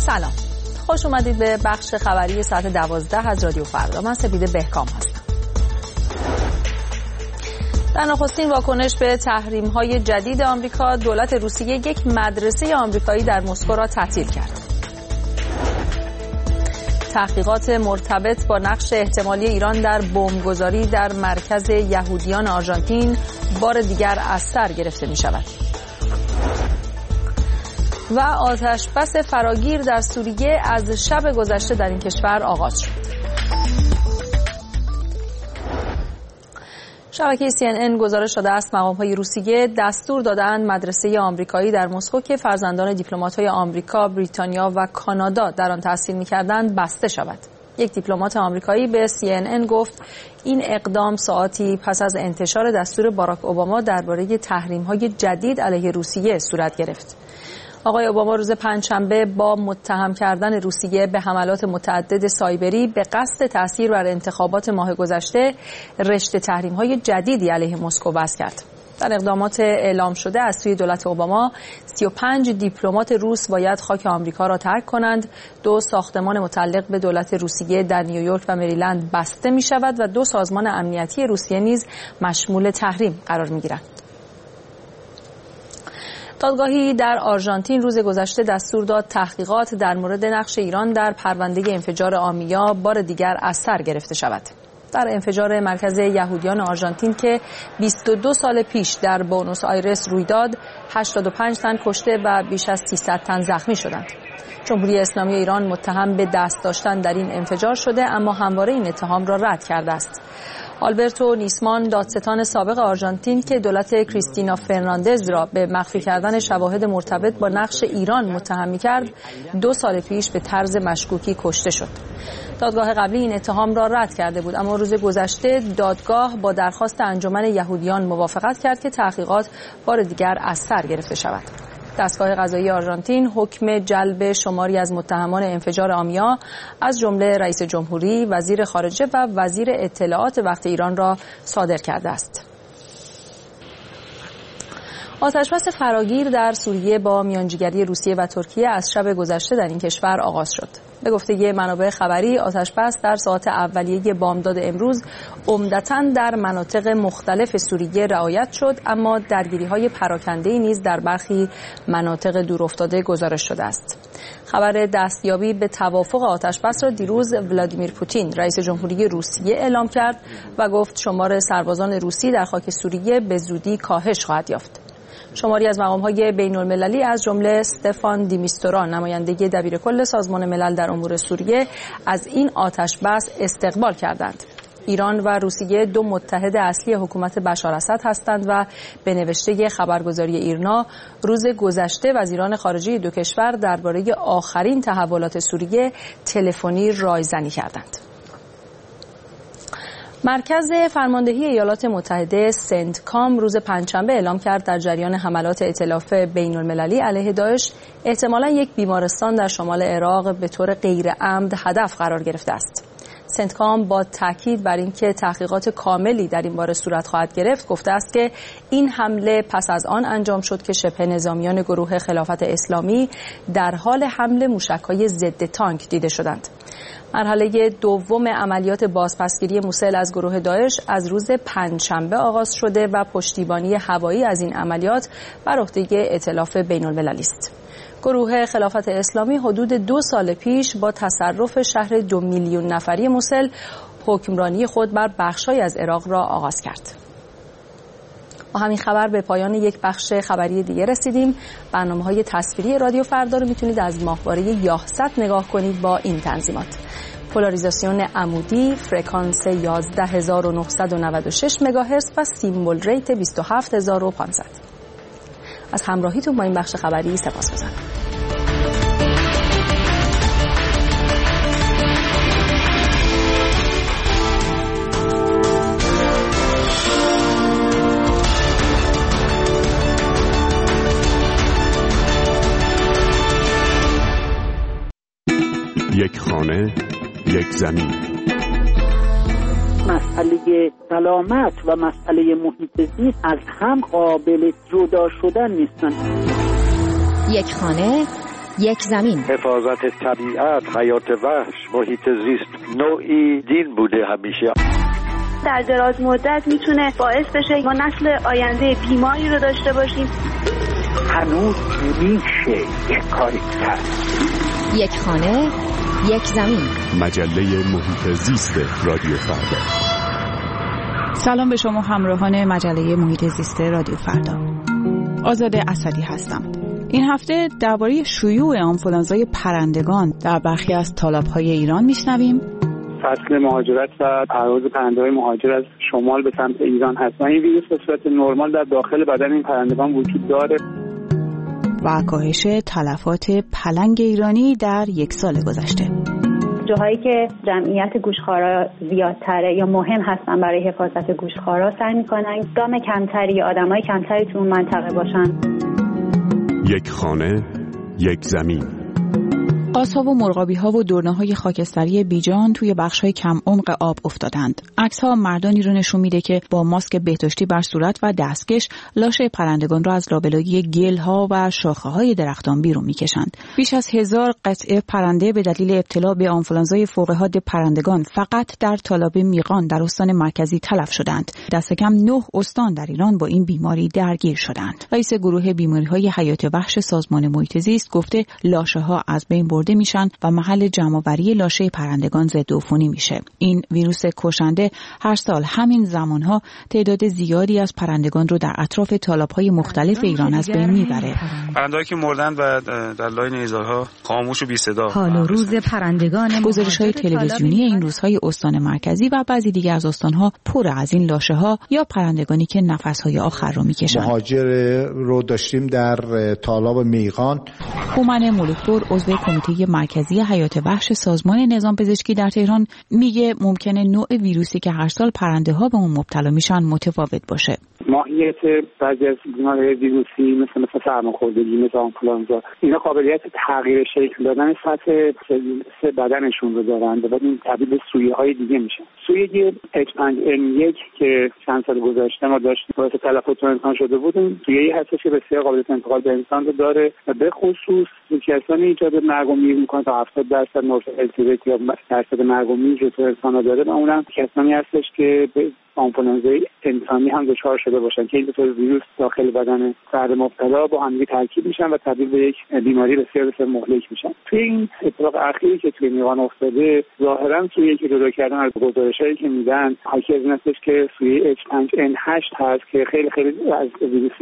سلام، خوش اومدید به بخش خبری ساعت 12 از رادیو فردا. من سپیده بهکام هستم. در نخستین واکنش به تحریم‌های جدید آمریکا، دولت روسیه یک مدرسه آمریکایی در مسکو را تعطیل کرد. تحقیقات مرتبط با نقش احتمالی ایران در بمبگذاری در مرکز یهودیان آرژانتین بار دیگر از سر گرفته می شود. و آتش بس فراگیر در سوریه از شب گذشته در این کشور آغاز شد. شبکه CNN گزارش داده است مقام‌های روسیه دستور دادند مدرسه آمریکایی در مسکو که فرزندان دیپلمات‌های آمریکا، بریتانیا و کانادا در آن تحصیل می‌کردند بسته شود. یک دیپلمات آمریکایی به CNN گفت این اقدام ساعاتی پس از انتشار دستور باراک اوباما درباره تحریم‌های جدید علیه روسیه صورت گرفت. آقای اوباما روز پنجشنبه با متهم کردن روسیه به حملات متعدد سایبری به قصد تأثیر بر انتخابات ماه گذشته رشته تحریم‌های جدیدی علیه مسکو وضع کرد. در اقدامات اعلام شده از سوی دولت اوباما 35 دیپلمات روس باید خاک آمریکا را ترک کنند، 2 ساختمان متعلق به دولت روسیه در نیویورک و مریلند بسته می شود و 2 سازمان امنیتی روسیه نیز مشمول تحریم قرار می گیرند. دادگاهی در آرژانتین روز گذشته دستور داد تحقیقات در مورد نقش ایران در پرونده انفجار آمیا بار دیگر از سر گرفته شود. در انفجار مرکز یهودیان آرژانتین که 22 سال پیش در بونوس آیرس روی داد، 85 تن کشته و بیش از 300 تن زخمی شدند. جمهوری اسلامی ایران متهم به دست داشتن در این انفجار شده، اما همواره این اتهام را رد کرده است. آلبرتو نیسمان، دادستان سابق آرژانتین که دولت کریستینا فرناندز را به مخفی کردن شواهد مرتبط با نقش ایران متهم می‌کرد، 2 سال پیش به طرز مشکوکی کشته شد. دادگاه قبلی این اتهام را رد کرده بود، اما روز گذشته دادگاه با درخواست انجمن یهودیان موافقت کرد که تحقیقات بار دیگر از سر گرفته شود. دستگاه قضایی آرژانتین حکم جلب شماری از متهمان انفجار آمیا از جمله رئیس جمهوری، وزیر خارجه و وزیر اطلاعات وقت ایران را صادر کرده است. آتش‌بس فراگیر در سوریه با میانجیگری روسیه و ترکیه از شب گذشته در این کشور آغاز شد. به گفته منابع خبری، آتش‌بس در ساعات اولیه بامداد امروز عمدتاً در مناطق مختلف سوریه رعایت شد، اما درگیری‌های پراکنده‌ای نیز در برخی مناطق دورافتاده گزارش شده است. خبر دستیابی به توافق آتش‌بس را دیروز ولادیمیر پوتین، رئیس جمهوری روسیه اعلام کرد و گفت شمار سربازان روسی در خاک سوریه به زودی کاهش خواهد یافت. شماری از مقام‌های بین‌المللی از جمله استفان دیمیستورا، نماینده دبیرکل سازمان ملل در امور سوریه، از این آتش‌بس استقبال کردند. ایران و روسیه 2 متحد اصلی حکومت بشار اسد هستند و به نوشته خبرگزاری ایرنا روز گذشته وزیران خارجه 2 کشور درباره آخرین تحولات سوریه تلفنی رایزنی کردند. مرکز فرماندهی ایالات متحده سنتکام روز پنجشنبه اعلام کرد در جریان حملات ائتلاف بین‌المللی علیه داعش احتمالاً یک بیمارستان در شمال عراق به طور غیر عمد هدف قرار گرفته است. سنتکام با تاکید بر اینکه تحقیقات کاملی در این باره صورت خواهد گرفت گفته است که این حمله پس از آن انجام شد که شبه نظامیان گروه خلافت اسلامی در حال حمل موشک‌های ضد تانک دیده شدند. مرحله دوم عملیات بازپسگیری موسل از گروه داعش از روز پنجشنبه آغاز شده و پشتیبانی هوایی از این عملیات بر عهده ائتلاف بین‌المللی است. گروه خلافت اسلامی حدود 2 سال پیش با تصرف شهر 2 میلیون نفری موسل حکمرانی خود بر بخش‌هایی از عراق را آغاز کرد. با همین خبر به پایان یک بخش خبری دیگه رسیدیم. برنامه‌های تصویری رادیو فردا رو میتونید از ماهواره یاهصد نگاه کنید با این تنظیمات: پولاریزاسیون عمودی، فرکانس 11996 مگاهرتز و سیمبل ریت 27500. از همراهیتون با این بخش خبری سپاسگزارم. یک خانه، یک زمین. مسئله سلامت و مسئله محیط زیست از هم قابل جدا شدن نیستن. یک خانه، یک زمین. حفاظت طبیعت، حیات وحش، محیط زیست نوعی دین بوده همیشه. در دراز مدت میتونه باعث بشه ما نسل آینده بیماری رو داشته باشیم. هنوز میشه یک کاری کرد. یک خانه، یک زمین. مجله محیط زیست رادیو فردا. سلام به شما همراهان مجله محیط زیست رادیو فردا. آزاده اسدی هستم. این هفته درباره شیوع آنفولانزای پرندگان در برخی از تالاب‌های ایران میشنویم. فصل مهاجرت و پرواز پرنده‌های مهاجر از شمال به سمت ایران هست و این ویروس به صورت نرمال در داخل بدن این پرندگان وجود داره. و کاهش تلفات پلنگ ایرانی در یک سال گذشته. جاهایی که جمعیت گوشخوارا زیادتره یا مهم هستن برای حفاظت گوشخوارا سعی میکنن دام کمتری یا آدمای کمتری تو اون منطقه باشن. یک خانه، یک زمین. قازها و مرغابی‌ها و دورنه‌های خاکستری بیجان توی بخش‌های کم عمق آب افتادند. عکس‌ها مردانی رو نشون میده که با ماسک بهداشتی بر صورت و دستکش لاشه پرندگان را از لابلایی گل‌ها و شاخه‌های درختان بیرون می‌کشند. بیش از 1000 قطعه پرنده به دلیل ابتلا به آنفولانزای فوق‌حاد پرندگان فقط در تالاب میغان در استان مرکزی تلف شدند. دست کم 9 استان در ایران با این بیماری درگیر شدند. رئیس گروه بیماری‌های حیات وحش سازمان محیط زیست گفته لاشه‌ها از بین میشن و محل جمع‌آوری لاشه پرندگان ضدعفونی میشه. این ویروس کشنده هر سال همین زمانها تعداد زیادی از پرندگان رو در اطراف تالاب‌های مختلف ایران از بین میبره. پرنده‌هایی که مردن و در لای نیزارها خاموش و بی صدا. حال و روز پرندگان. گزارش‌های تلویزیونی این روزهای استان مرکزی و بعضی دیگر از استان‌ها پر از این لاشه‌ها یا پرندگانی که نفس‌های آخر رو میکشن. مهاجر رو داشتیم در تالاب میغان. هومن ملوک‌پور عضو کمیته مرکزی حیات وحش سازمان نظام پزشکی در تهران میگه ممکنه نوع ویروسی که هر سال پرنده ها به اون مبتلا میشن متفاوت باشه. ماهیت بعضی از بیماری‌های ویروسی مثل سرماخوردگی، مثل آنفولانزا، اینا قابلیت تغییر شکل دادن سطح سه بدنشون رو دارن و بعد این تبدیل به سویه‌های دیگه میشن. سویه H5N1 که چند سال گذشته ما داشتیم باعث تلفات انسان شده بود، سویه‌ای هستش که بسیار قابلیت انتقال به انسان رو داره و به خصوص کسانی ایجاد مرگ و میر میکنه تا 70% مورتالتی یا درصد مرگ و میر رو تو انسان داره و اونم کسانی هستش که به آنفولانزای انسانی هم دچار شده باشن که این دو تا ویروس داخل بدن فرد مبتلا با هم ترکیب میشن و تبدیل به یک بیماری بسیار مهلک میشن. توی این اتفاق اخیری که توی میغان افتاده ظاهرا سویه که جدا کردن از گزارشایی که میدن حاکی از این هستش که سویه H5N8 هست که خیلی از ویروس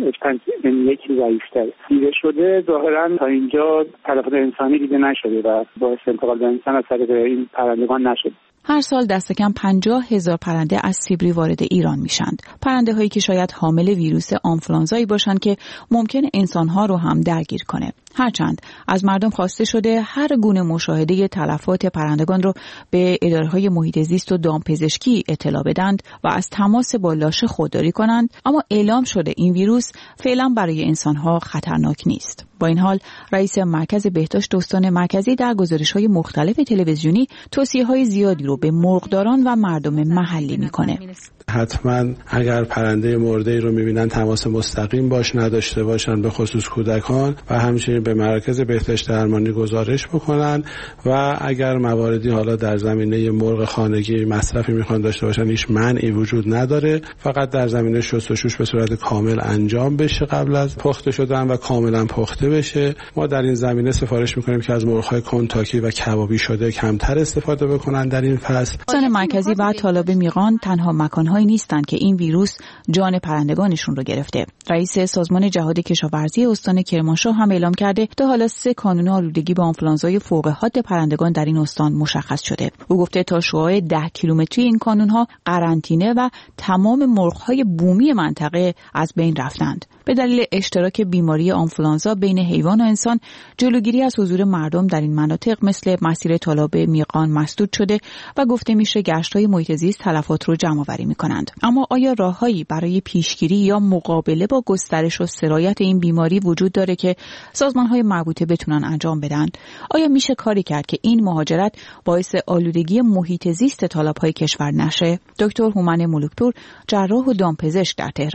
H5N1 ضعیف‌تره. دیده شده ظاهرا تا اینجا تلفات انسانی دیده نشده و باعث انتقال به انسان از طریق این پرندگان نشده. هر سال دست کم 50,000 پرنده از سیبری وارد ایران میشند. پرنده هایی که شاید حامل ویروس آنفولانزایی باشند که ممکن انسانها رو هم درگیر کنه. هرچند از مردم خواسته شده هر گونه مشاهده تلفات پرندگان رو به اداره‌های محیط زیست و دامپزشکی اطلاع بدند و از تماس با لاشه خودداری کنند، اما اعلام شده این ویروس فعلا برای انسانها خطرناک نیست. با این حال رئیس مرکز بهداشت استان مرکزی در گزارش‌های مختلف تلویزیونی توصیه‌های زیادی رو به مرغداران و مردم محلی میکنه. حتما اگر پرنده مرده رو میبینن تماس مستقیم باش نداشته باشن، به خصوص کودکان، و همچنین به مرکز بهداشت درمانی گزارش بکنن و اگر مواردی حالا در زمینه مرغ خانگی مصرفی میخوان داشته باشن هیچ منعی وجود نداره، فقط در زمینه شستشوش به صورت کامل انجام بشه قبل از پخته شدن و کاملا پخته بشه. ما در این زمینه سفارش میکنیم که از مرغ‌های کنتاکی و کبابی شده کمتر استفاده بکنن در این فصل. استان مرکزی و تالاب میغان تنها مکان‌هایی نیستند که این ویروس جان پرندگانشون رو گرفته. رئیس سازمان جهاد کشاورزی استان کرمانشاه هم اعلام کرده تا حالا 3 کانون آلودگی به آنفولانزای فوق‌حاد پرندگان در این استان مشخص شده. او گفته تا شعاع 10 کیلومتری این کانون‌ها قرنطینه و تمام مرغ‌های بومی منطقه از بین رفتند. به دلیل اشتراک بیماری آنفولانزا بین حیوان و انسان، جلوگیری از حضور مردم در این مناطق مثل مسیر تالاب میغان مسدود شده و گفته میشه گشت‌های محیط زیست تلفات رو جمع‌آوری می‌کنند. اما آیا راههایی برای پیشگیری یا مقابله با گسترش و سرایت این بیماری وجود داره که سازمان‌های مربوطه بتونن انجام بدن؟ آیا میشه کاری کرد که این مهاجرت باعث آلودگی محیط زیست تالاب‌های کشور نشه؟ دکتر هومن ملوک‌پور، جراح و دامپزشک در تهران.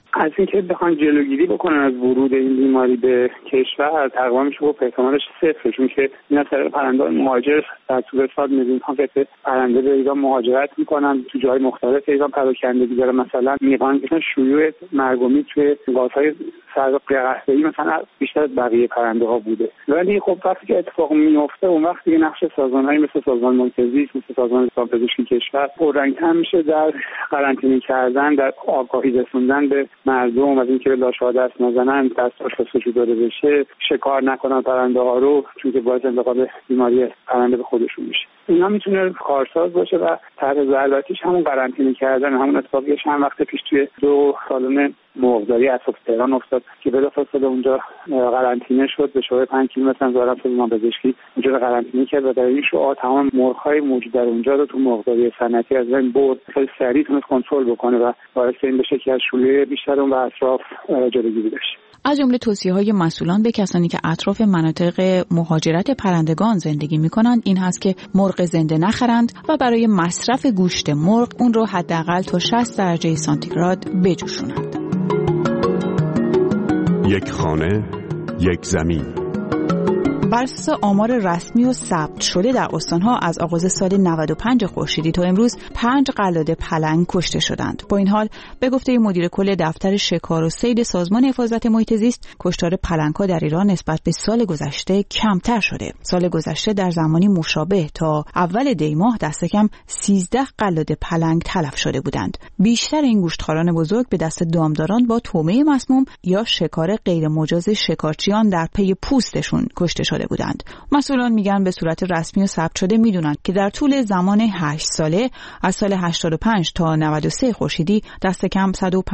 از اینکه بخوان جلوگیری بکنن از ورود این بیماری به کشور تقریبا میشه گفت احتمالش صفره، چون که این از طریق پرندگان مهاجر در طول سال میلیون ها قطعه پرنده به ایران مهاجرت میکنن، تو جای مختلف ایران پراکندگی داره. مثلا میقان که شیوع مرگومی توی گازهای سرقه‌ای مثلا بیشتر از بقیه پرنده ها بوده. ولی خب وقتی که اتفاق میفته اون وقت دیگه نقش سازمان‌های مثل سازمان محیط زیست، مثل سازمان پزشکی کشور پررنگ‌تر میشه در قرنطینه کردن، در آگاهی رسوندن به مردم از اینکه لاشه‌ها دست نزنن، دستاش وجود داره بشه، شکار نکنن پرنده ها رو، چون که باعث انتقال بیماری پرنده به خودشون میشه. اینا میتونه کارساز باشه و طرح ضربتیش همون قرنطینه کردن، همون اتفاقی چند وقت پیش توی 2 سالن مرغداری اطراف تهران افتاد که بلافاصله اونجا قرنطینه شد، به شعاع 5 کیلومتر از وزارت سازمان پزشکی اونجا قرنطینه کرد و در این شعاع تمام مرغ‌های موجود در اونجا رو تو مرغداری صنعتی از بین برد. خیلی سریع تونست کنترل بکنه و باعث این بشه که از شیوع بیشتر اون و اطراف جلوگیری بشه. از جمله توصیه‌های مسئولان به کسانی که اطراف مناطق مهاجرت پرندگان زندگی می‌کنند این هست که مرغ زنده نخرند و برای مصرف گوشت مرغ اون رو حداقل تا 60 درجه سانتیگراد بجوشونند. یک خانه، یک زمین. بر اساس آمار رسمی و ثبت شده در استانها از آغاز سال 95 خورشیدی تا امروز 5 قلاده پلنگ کشته شدند. با این حال به گفته مدیر کل دفتر شکار و صید سازمان حفاظت محیط زیست، کشتار پلنگ‌ها در ایران نسبت به سال گذشته کمتر شده. سال گذشته در زمانی مشابه تا اول دی ماه دست کم 13 قلاده پلنگ تلف شده بودند. بیشتر این گوشتخواران بزرگ به دست دامداران با طعمه مسموم یا شکار غیر مجاز شکارچیان در پی پوستشون کشته شده بودند. مسئولان میگن به صورت رسمی و ثبت شده میدونن که در طول زمان 8 ساله از سال 85 تا 93 خورشیدی دست کم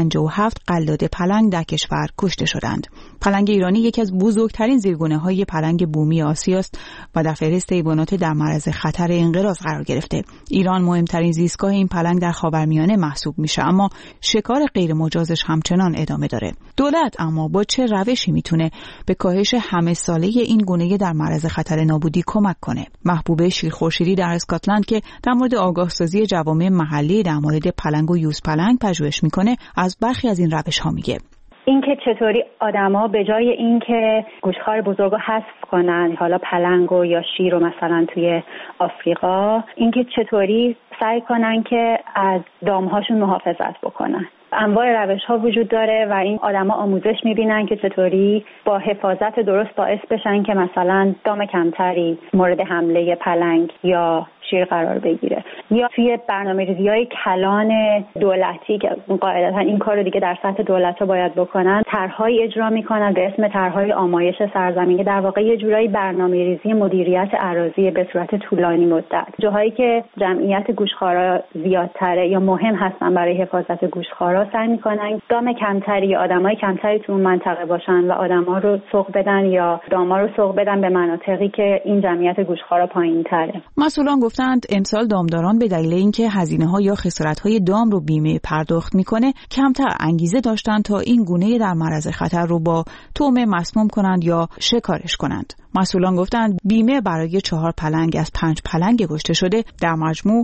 157 قلاده پلنگ در کشور کشته شدند. پلنگ ایرانی یکی از بزرگترین زیرگونه‌های پلنگ بومی آسیاست و در فهرست حیوانات در معرض خطر انقراض قرار گرفته. ایران مهمترین زیستگاه این پلنگ در خاورمیانه محسوب میشه، اما شکار غیر مجازش همچنان ادامه داره. دولت اما با چه روشی میتونه به کاهش همه ساله این گونه در معرض خطر نابودی کمک کنه؟ محبوبه شیرخورشیدی در اسکاتلند که در مورد آگاهسازی جوامع محلی در مورد پلنگ و یوز پلنگ پژوهش میکنه از برخی از این روش‌ها میگه. اینکه چطوری آدما به جای اینکه گوشتخوار بزرگو حذف کنن، حالا پلنگو یا شیر رو مثلا توی آفریقا، اینکه چطوری سعی کنن که از دامهاشون محافظت بکنن. انواع روش‌ها وجود داره و این آدما آموزش می‌بینن که چطوری با حفاظت درست باعث بشن که مثلا دام کمتری مورد حمله پلنگ یا شیر قرار بگیره، یا توی برنامه‌ریزی‌های کلان دولتی که قاعدتاً این کارو دیگه در سطح دولت‌ها باید بکنن، طرح‌های اجرا می‌کنن به اسم طرح‌های آمایش سرزمین که در واقع یه جورایی برنامه‌ریزی مدیریت اراضی به صورت طولانی مدت. جاهایی که جمعیت گوشتخوارا زیادتره یا مهم هستن برای حفاظت گوشتخوارا سعی می‌کنن دام کمتری یا آدمای کمتری تو اون منطقه باشن و آدما رو سوق بدن یا داما رو سوق بدن به مناطقی که این جمعیت گوشتخوارا پایین‌تره. مسئولان گفتند امسال دامداران به دلیل اینکه هزینه‌ها یا خسارت‌های دام رو بیمه پرداخت می‌کنه کمتر انگیزه داشتند تا این گونه در معرض خطر رو با طعمه مسموم کنند یا شکارش کنند. مسئولان گفتند بیمه برای 4 پلنگ از 5 پلنگ کشته شده در مجموع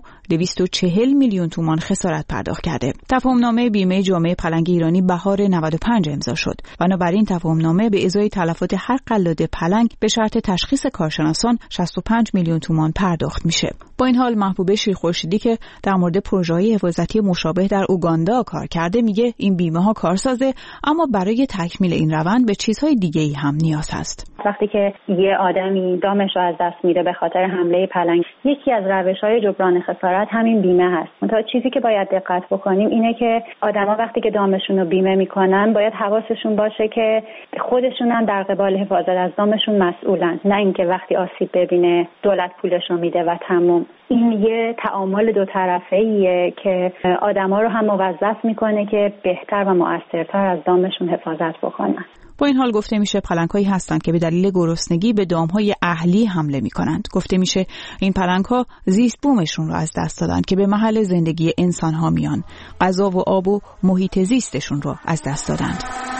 240 میلیون تومان خسارت پرداخت کرده. تفاهمنامه بیمه جامعه پلنگ ایرانی بهار 95 امضا شد. بنابراین تفاهمنامه به ازای تلفات هر قلاده پلنگ به شرط تشخیص کارشناسان 65 میلیون تومان پرداخت میشه. با این حال محبوبه شیرخورشیدی که در مورد پروژه‌های حفاظتی مشابه در اوگاندا کار کرده میگه این بیمه ها کارسازه، اما برای تکمیل این روند به چیزهای دیگه‌ای هم نیاز هست. وقتی که یه آدمی دامش رو از دست میده به خاطر حمله پلنگ، یکی از روش‌های جبران خسارت همین بیمه هست. منتها چیزی که باید دقت بکنیم اینه که آدما وقتی که دامشون رو بیمه میکنن باید حواسشون باشه که خودشون هم در قبال حفاظت از دامشون مسئولن، نه اینکه وقتی آسیب ببینه دولت پولش رو میده و تموم. این یه تعامل دو طرفه‌ایه که آدما رو هم موظف میکنه که بهتر و مؤثرتر از دامشون حفاظت بکنن. با این حال گفته میشه پلنگ‌هایی هستند که به دلیل گرسنگی به دام‌های اهلی حمله می‌کنند. گفته میشه این پلنگ‌ها زیست بومشون رو از دست دادن که به محل زندگی انسان‌ها میان. غذا و آب و محیط زیستشون رو از دست دادند.